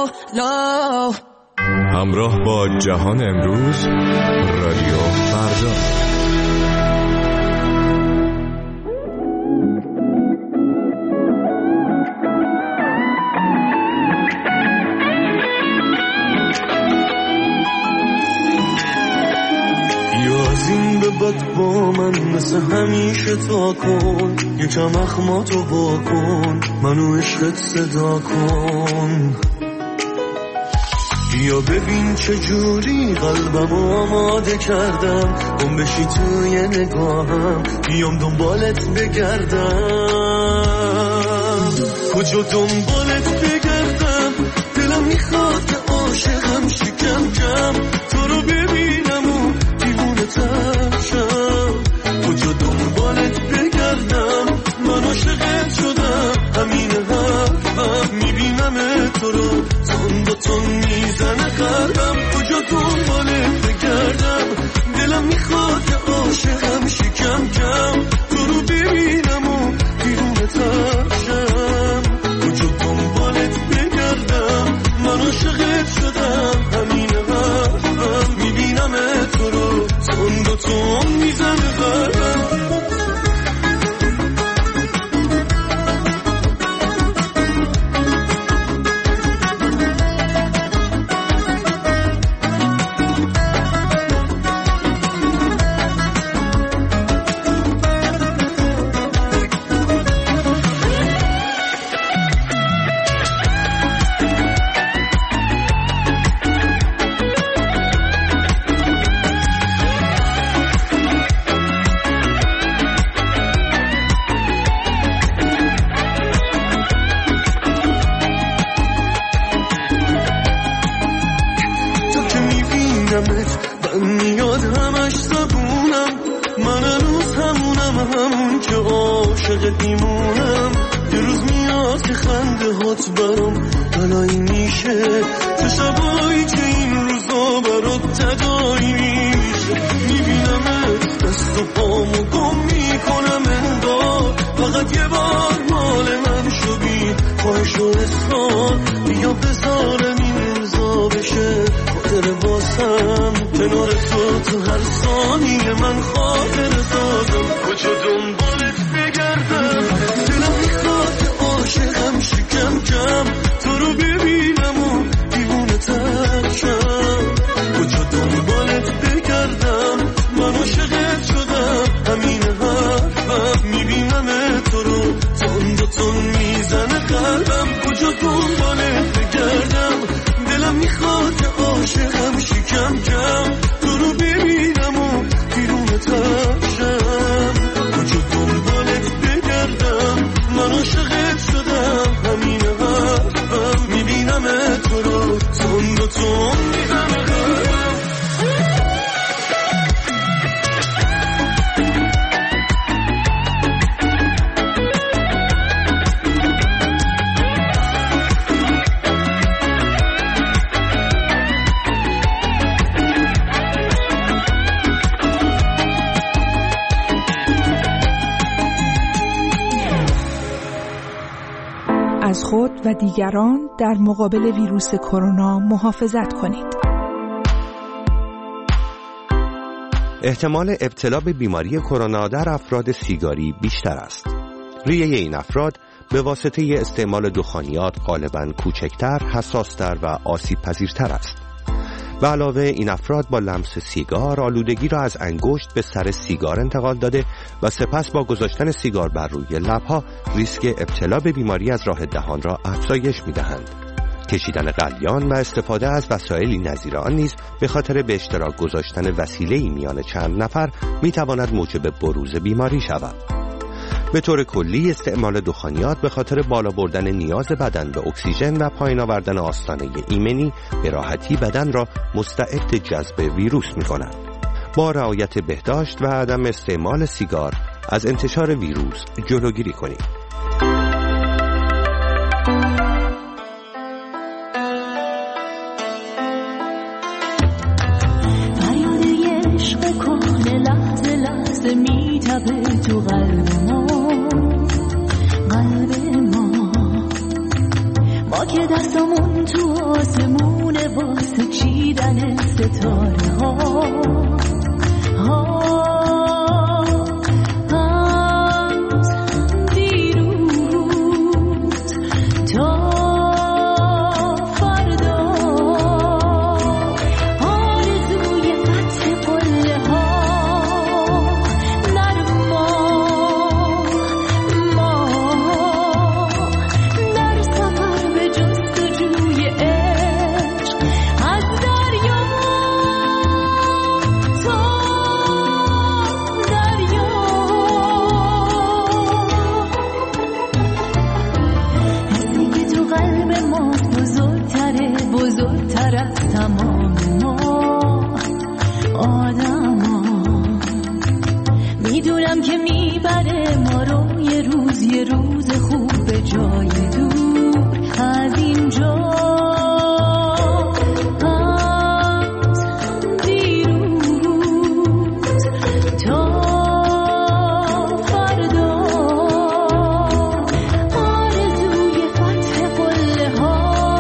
low. همراه با جهان امروز، رادیو فردا. بد با من مثل همیشه تا کن، یکم اخماتو با کن، منو عشقت صدا کن. بیا ببین چجوری قلبمو آماده کردم، گم بشی توی نگاهم، بیام دنبالت بگردم. کجا دنبالت بگردم، دلم میخواد که عاشقم شکم کم، تو رو ببینم و دیوونه ترشم. کجا دنبالت بگردم، من عاشقت شدم، همین حرفم، میبینم تو رو تون با تون میزنه قلبم. کجا دنبالت بگردم، دلم میخواد که عاشقم شکم کم، تو رو ببینم و دیوونه ترشم. کجا دنبالت بگردم، من عاشقت شدم، همین حرفم، میبینم تو رو تون با تون میزنه قلبم. از خود و دیگران در مقابل ویروس کرونا محافظت کنید. احتمال ابتلا به بیماری کرونا در افراد سیگاری بیشتر است. ریه این افراد به واسطه استعمال دخانیات غالباً کوچکتر، حساستر و آسیب پذیرتر است. به علاوه این افراد با لمس سیگار آلودگی را از انگشت به سر سیگار انتقال داده و سپس با گذاشتن سیگار بر روی لبها ریسک ابتلا به بیماری از راه دهان را افزایش می‌دهند. کشیدن قلیان و استفاده از وسایلی نظیر آن نیز به خاطر به اشتراک گذاشتن وسیله‌ای میان چند نفر می‌تواند موجب بروز بیماری شود. به طور کلی استعمال دخانیات به خاطر بالا بردن نیاز بدن به اکسیژن و پایین آوردن آستانه ایمنی به راحتی بدن را مستعد جذب ویروس می‌کند. با رعایت بهداشت و عدم استعمال سیگار از انتشار ویروس جلوگیری کنید. فریاد عشق کهنه لحظه لحظه میتابه تو قلب ما، ما که دستامون تو آسمون واسه چیدن ستاره ها بزرگتر از تمام ما آدما. میدونم که میبره ما رو یه روز خوب به جای دور از اینجا، از دیروز تا فردا. آرزوی فتح قله ها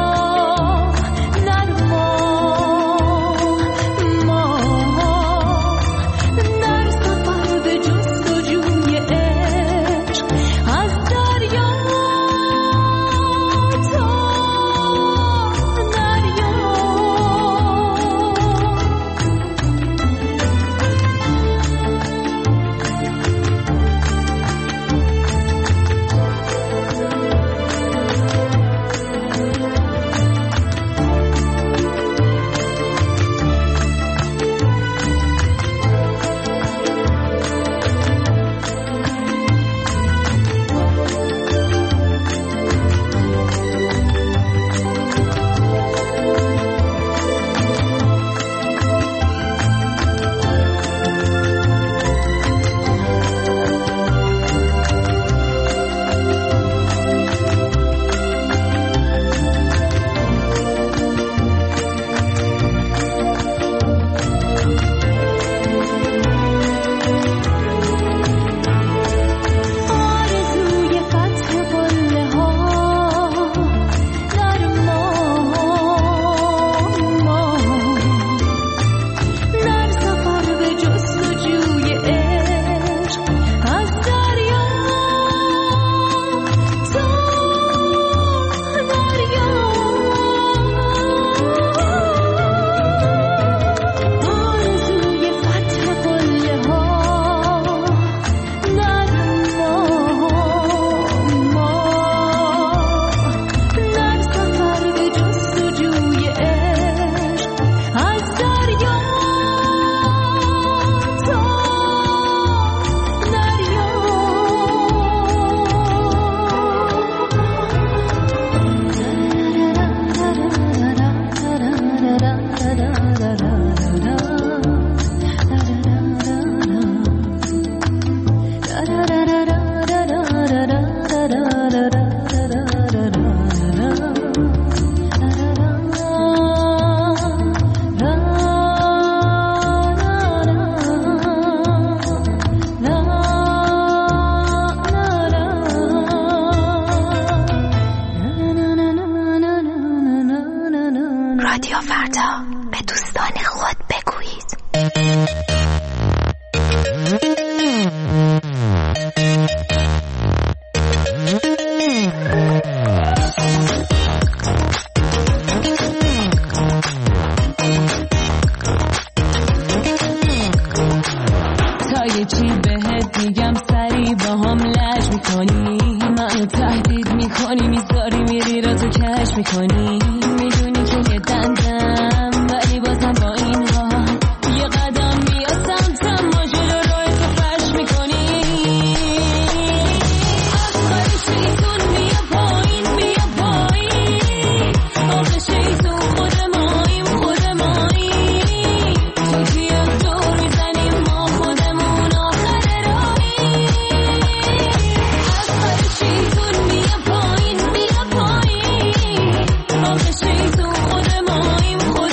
رادیو فردا، به دوستان خود بگویید. تا یه چی بهت میگم سری با هم لج میکنی، منو تهدید میکنی، میذاری میری رازو کش میکنی. میدونی که یه دندم ولی بازم با این حال یه قدم بیا سمتم، ما جلو روی تو فرش میکنی. آخر شیطون بیا پایین، بیا پایین. آخر شیطون خود ماییم، خود ماییم. تو کیا دور میزنیم، ما خودمون آخر راهیم. آخر شیطون بیا پایین، بیا پایین. آخر شیطون خود ماییم، خود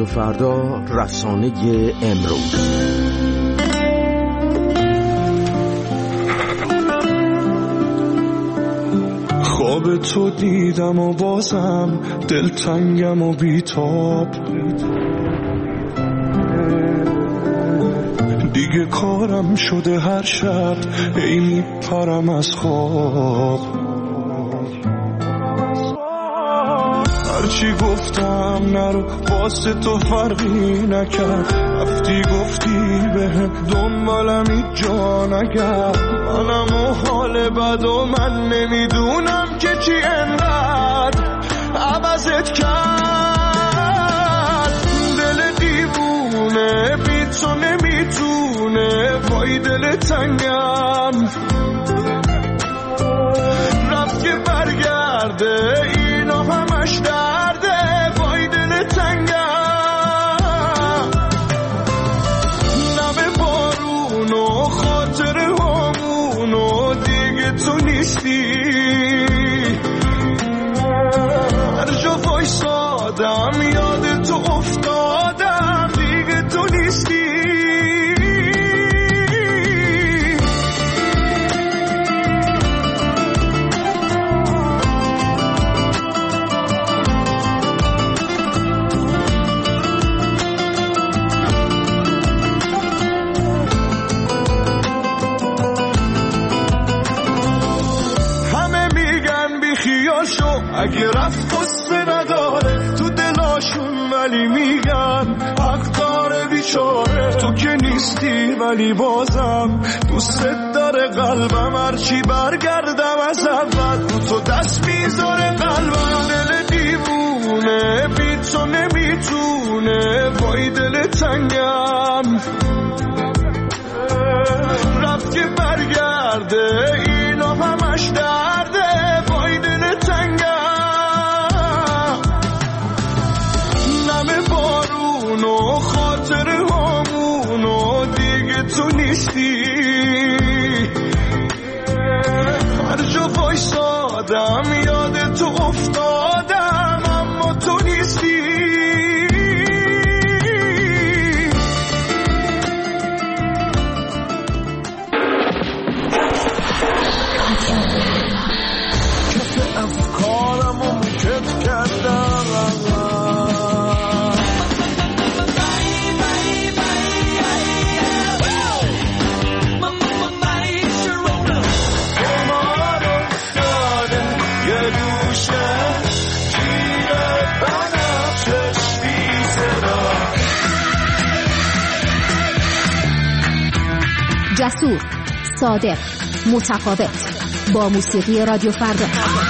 رادیو فردا، رسانه امروز. خواب تو دیدم و بازم دلتنگم و بیتاب، دیگه کارم شده هر شب ای میپرم از خواب. هرچی گفتم نرو واسه تو فرقی نکرد، رفتی گفتی به دنبالم هیچ جا نگرد. منم و حال بد و من نمیدونم که چی انقدر عوضت کرد. دل دیوونه بی تو نمیتونه، وای دل تنگم رفت که برگرده، اینا همش درده، وای دل تنگم. نم بارون و خاطر همون و دیگه تو نیستی، هر جا وایسادم یاد تو افتادم، دیگه تو نیستی. اگه رفت قصه نداره تو دلاشون، ولی میگن حق داره بیچاره. تو که نیستی ولی بازم دوستت داره قلبم، هرچی برگردم از اول رو تو دست میذاره قلبم. دل دیوونه بی تو نمیتونه، وای دل تنگم رفت که برگرده، اینا همش درده، وای دل تنگم. بارون و خاطر همون و دیگه تو نیستی، هر جا وایسادم یاد تو افتادم، اما تو نیستی. کف افکارم و مکت کردم، جسور، صادق، متفاوت، با موسیقی رادیو فردا.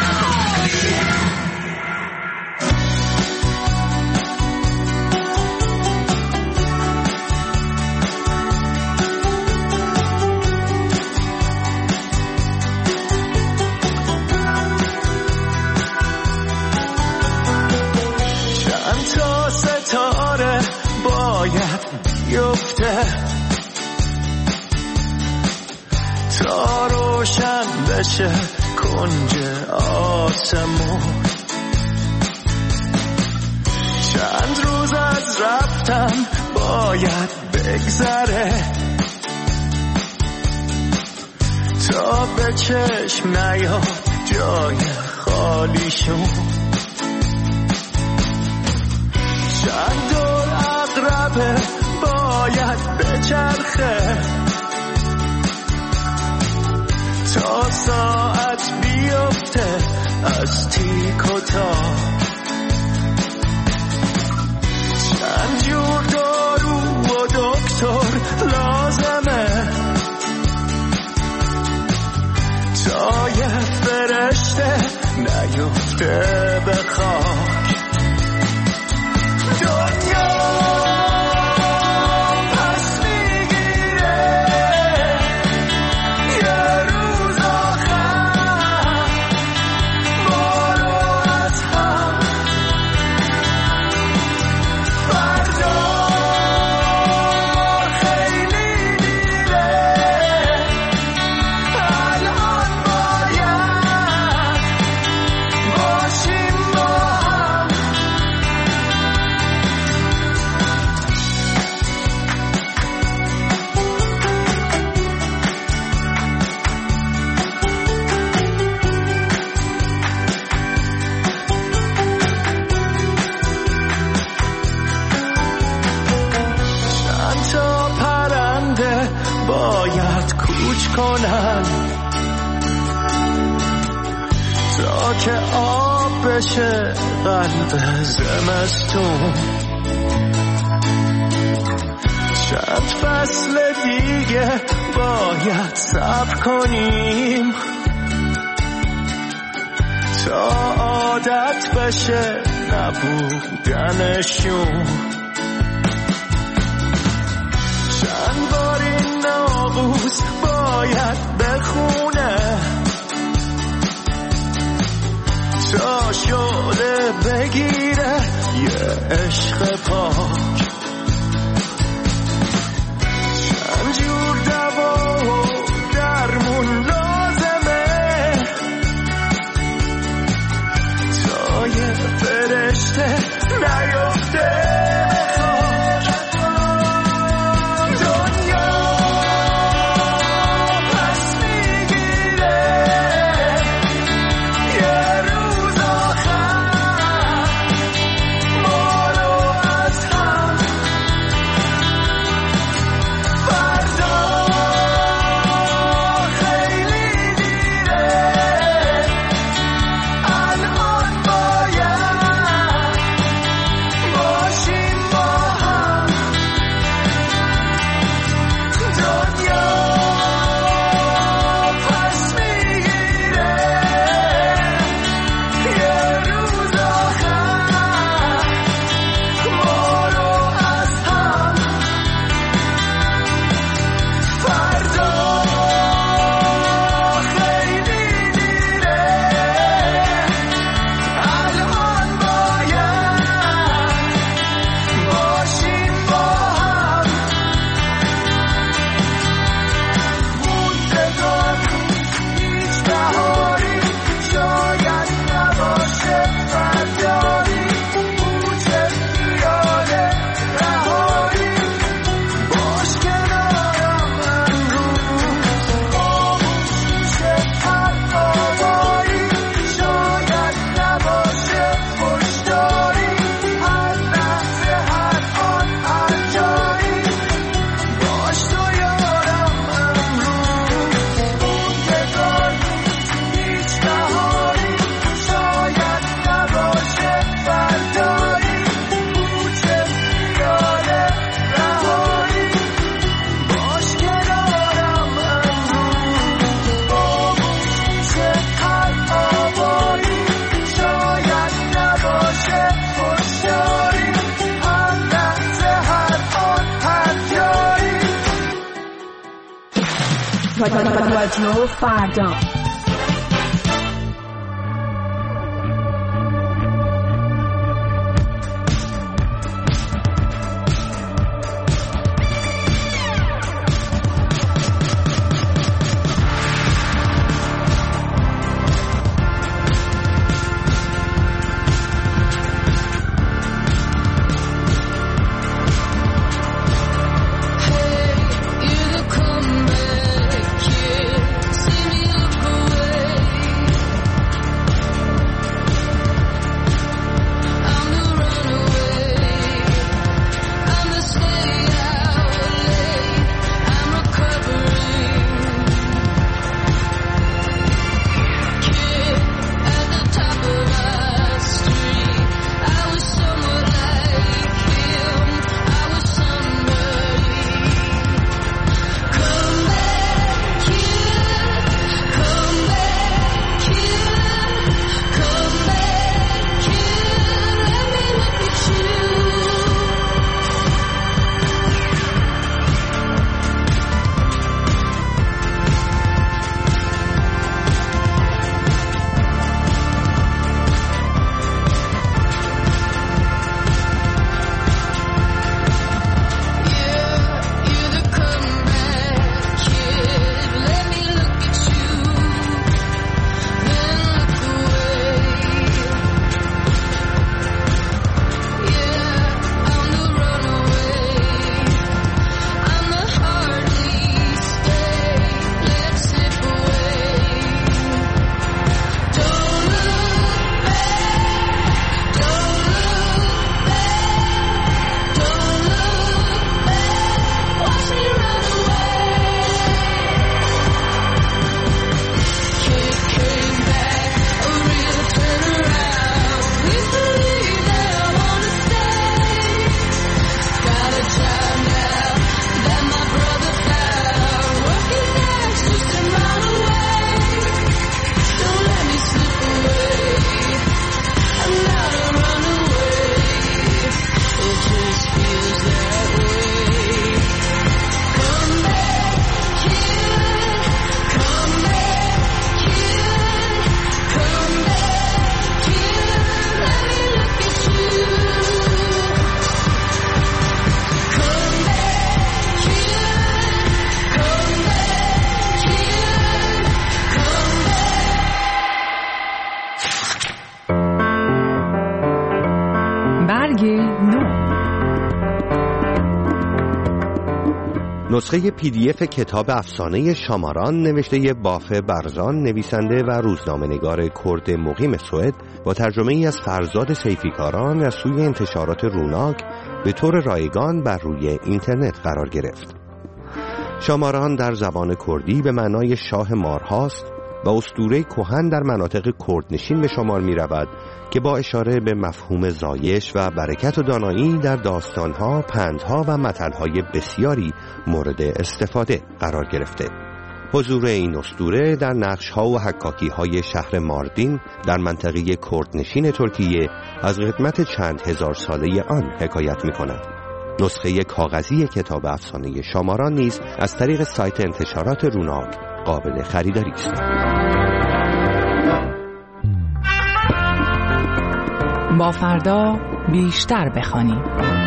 چند تا ستاره باید بیفته تا روشن بشه کنج آسمون. چند روز از رفتم باید بگذره تا به چشم نیاد جای خالیشون. چند دور عقربه باید بچرخه تا ساعت بیفته از تیک و تاک. چند جور دارو و دکتر لازمه تا یه فرشته نیفته به خاک. دنیا باید کوچ کنن تا که آب بشه قلب زمستون. چند فصل دیگه باید صبر کنیم تا عادت بشه نبودنشون. چند بار این ناقوس باید بخونه تا شعله بگیره یه عشق پاک. چند جور دوا و درمون لازمه تا یه فرشته نیفته رادیو فردا. Hey, you come back here, see me look away. نسخه PDF کتاب افسانه شاماران نوشته بافه برزان، نویسنده و روزنامه‌نگار کرد مقیم سوئد، با ترجمه ای از فرزاد سیفیکاران از سوی انتشارات روناک به طور رایگان بر روی اینترنت قرار گرفت. شاماران در زبان کردی به معنای شاه مارهاست و اسطوره کهن در مناطق کردنشین به شمار می رود که با اشاره به مفهوم زایش و برکت و دانایی در داستانها، پندها و متلهای بسیاری مورد استفاده قرار گرفته. حضور این اسطوره در نقش‌ها و حکاکی‌های شهر ماردین در منطقه کردنشین ترکیه از قدمت چند هزار ساله آن حکایت می‌کند. نسخه کاغذی کتاب افسانه شاماران نیز از طریق سایت انتشارات روناک قابل خریداری است. با فردا بیشتر بخوانیم.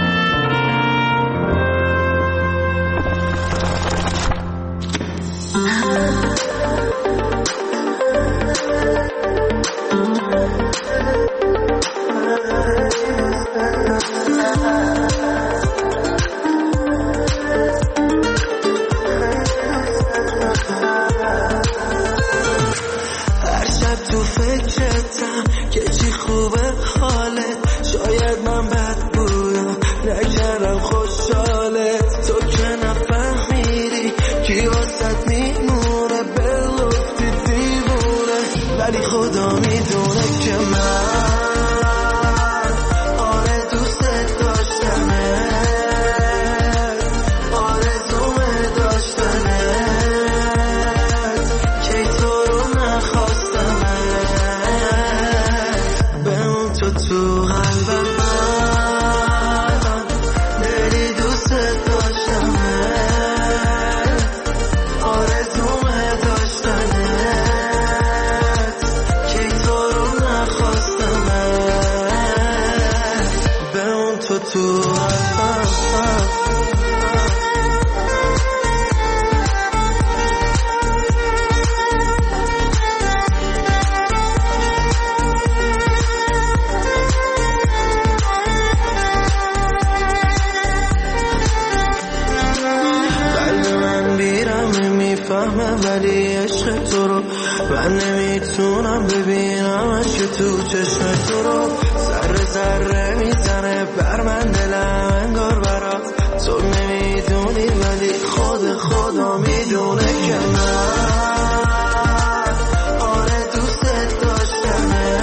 ولی عشق تو رو من نمیتونم ببینمش که تو چشم تو رو ذره ذره میزنه بر من دلم انگار برات تو نمیدونی ولی خود خدا میدونه که من آره دوست داشتنه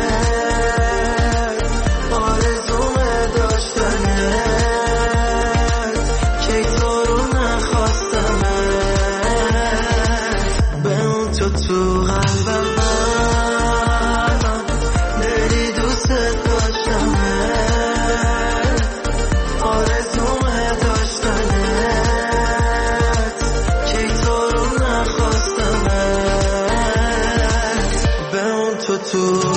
آرزومه داشتنه که تو رو نخواستم به اون تو قلبم من دلی دوست داشتم آرزومه داشتنه که تو رو نخواستم به اون تو